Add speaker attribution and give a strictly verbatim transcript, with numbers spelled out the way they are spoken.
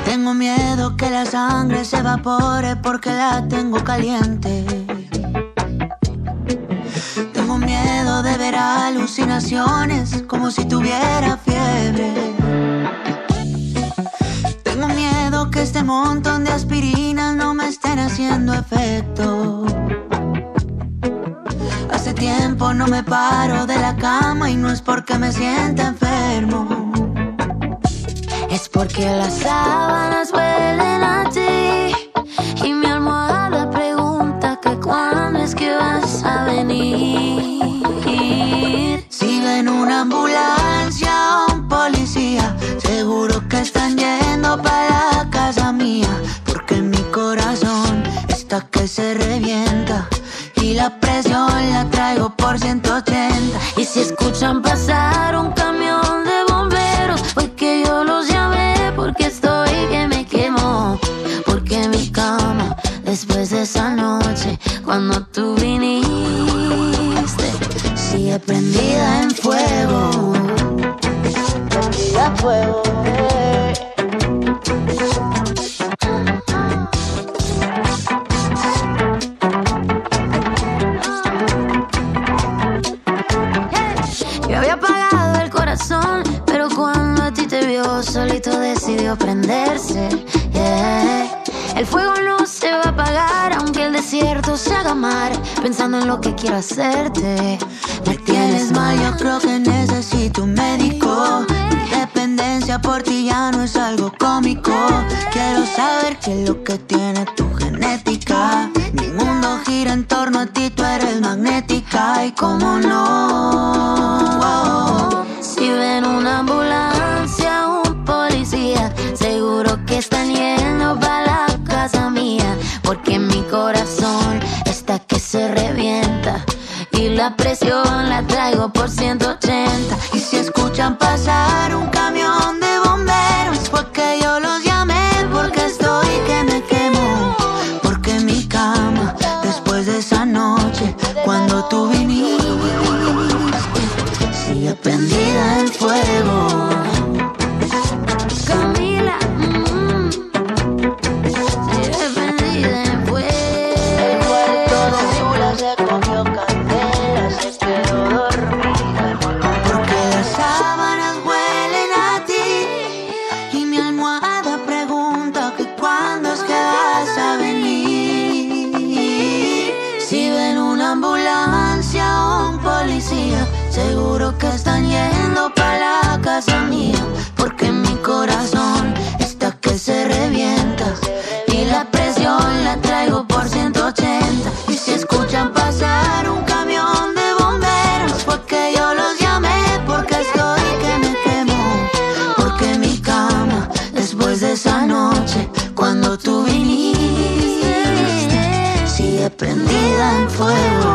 Speaker 1: Tengo miedo que la sangre se evapore porque la tengo caliente. Tengo miedo de ver alucinaciones como si tuviera fiebre. Tengo miedo que este montón de aspirinas no me estén haciendo efecto. Hace tiempo no me paro de la cama y no es porque me sienta enfermo. Es porque las sábanas huelen a ti y mi almohada pregunta que cuándo es que vas a venir. Si ven una ambulancia o un policía, seguro que están yendo para la casa mía, porque mi corazón está que se revienta y la presión la traigo por ciento ochenta. Y si escuchan pasar un camión de bomberos, fue que yo los llamé porque estoy que me quemo. Porque mi cama, después de esa noche, cuando tú viniste, sigue prendida en fuego. Prendida a fuego, eh. Yo había apagado el corazón, pero cuando a ti te vio, solito decidió prenderse. Yeah. El fuego no se va a apagar, aunque el desierto se haga mar. Pensando en lo que quiero hacerte, me tienes mal, yo creo que necesito un médico. Mi dependencia por ti ya no es algo cómico. Quiero saber qué es lo que tiene tu genética. Mi mundo gira en torno a ti, tú eres magnética. Y cómo no, wow. Si ven una ambulancia o un policía, seguro que están yendo para la casa mía, porque mi corazón está que se revienta y la presión la traigo por ciento ochenta. Y si escuchan pasar un camión de bomberos, porque yo los llamé, porque estoy que me quemo. Porque mi cama, después de esa noche, cuando tú viniste, sigue prendida en fuego. Camila, mm, sigue prendida en fuego. El cuarto de Chula se comió candela, se quedó dormida. Porque las sábanas huelen a ti y mi almohada pregunta que cuándo es que vas a venir. Si ven una ambulancia o un policía, seguro que están yendo para la casa mía, porque mi corazón está que se revienta y la presión la traigo por ciento ochenta. Y si escuchan pasar un camión de bomberos, porque yo los llamé, porque estoy que me quemo. Porque mi cama, después de esa noche, cuando tú viniste, sigue prendida en fuego.